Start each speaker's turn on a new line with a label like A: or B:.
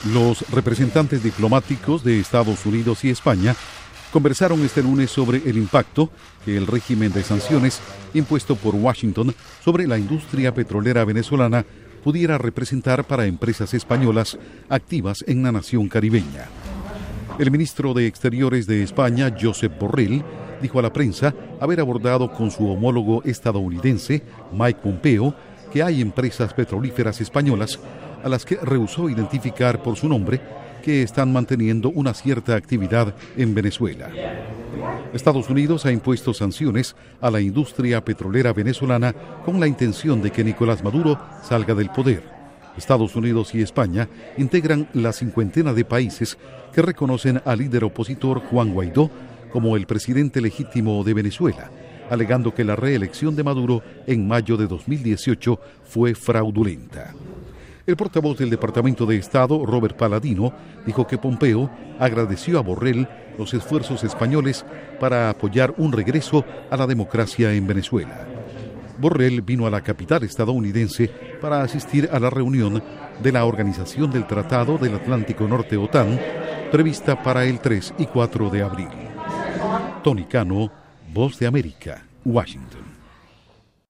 A: Los representantes diplomáticos de Estados Unidos y España conversaron este lunes sobre el impacto que el régimen de sanciones impuesto por Washington sobre la industria petrolera venezolana pudiera representar para empresas españolas activas en la nación caribeña. El ministro de Exteriores de España, Josep Borrell, dijo a la prensa haber abordado con su homólogo estadounidense, Mike Pompeo, que hay empresas petrolíferas españolas a las que rehusó identificar por su nombre que están manteniendo una cierta actividad en Venezuela. Estados Unidos ha impuesto sanciones a la industria petrolera venezolana con la intención de que Nicolás Maduro salga del poder. Estados Unidos y España integran la cincuentena de países que reconocen al líder opositor Juan Guaidó como el presidente legítimo de Venezuela, alegando que la reelección de Maduro en mayo de 2018 fue fraudulenta. El portavoz del Departamento de Estado, Robert Palladino, dijo que Pompeo agradeció a Borrell los esfuerzos españoles para apoyar un regreso a la democracia en Venezuela. Borrell vino a la capital estadounidense para asistir a la reunión de la Organización del Tratado del Atlántico Norte OTAN, prevista para el 3 y 4 de abril. Tony Cano, Voz de América, Washington.